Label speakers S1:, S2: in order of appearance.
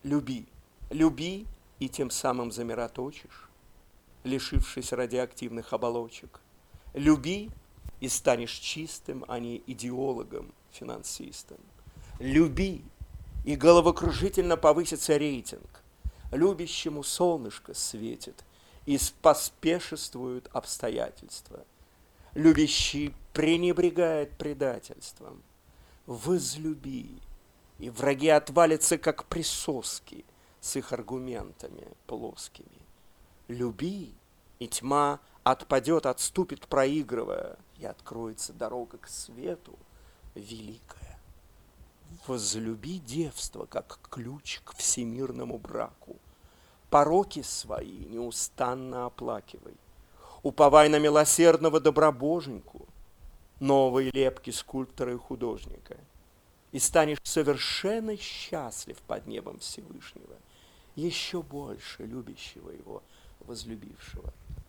S1: Люби, люби, и тем самым замироточишь, лишившись радиоактивных оболочек. Люби, и станешь чистым, а не идеологом, финансистом. Люби, и головокружительно повысится рейтинг. Любящему солнышко светит, и поспешествуют обстоятельства. Любящий пренебрегает предательством. Возлюби, и враги отвалятся, как присоски, с их аргументами плоскими. Люби, и тьма отпадет, отступит, проигрывая, и откроется дорога к свету великая. Возлюби девство, как ключ к всемирному браку. Пороки свои неустанно оплакивай. Уповай на милосердного добробоженьку, новой лепки скульптора и художника, и станешь совершенно счастлив под небом Всевышнего, еще больше любящего его, возлюбившего.